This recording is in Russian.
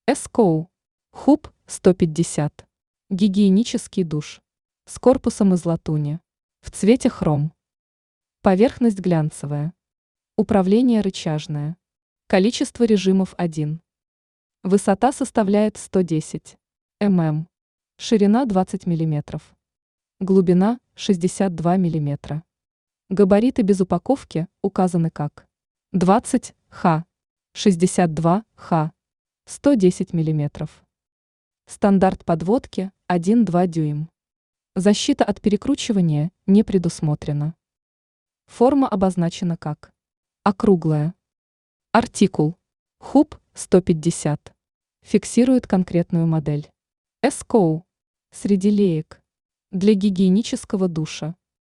Эскоу. Хуб 150. Гигиенический душ. С корпусом из латуни. В цвете хром. Поверхность глянцевая. Управление рычажное. Количество режимов 1. Высота составляет 110 мм. Ширина 20 мм. Глубина 62 мм. Габариты без упаковки указаны как 20 х, 62 х, 110 мм. Стандарт подводки 1,2 дюйм. Защита от перекручивания не предусмотрена. Форма обозначена как округлая. Артикул. Хуб 150. Фиксирует конкретную модель. Эскоу. Среди леек. Для гигиенического душа.